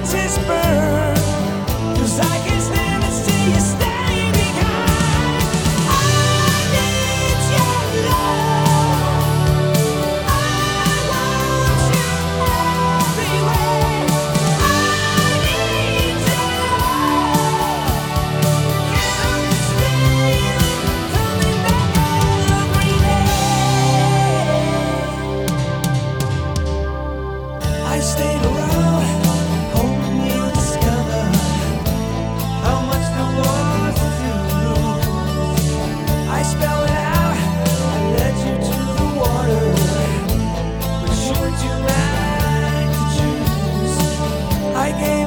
just burn. 'Cause I can't stand to see you stay behind. I need your love. I want you everywhere. I need your love. Can't understand coming back every day. I stayed around, hoping you'd discover how much there was to lose. I spelled it out, I led you to the water, but you were too mad to choose. I gave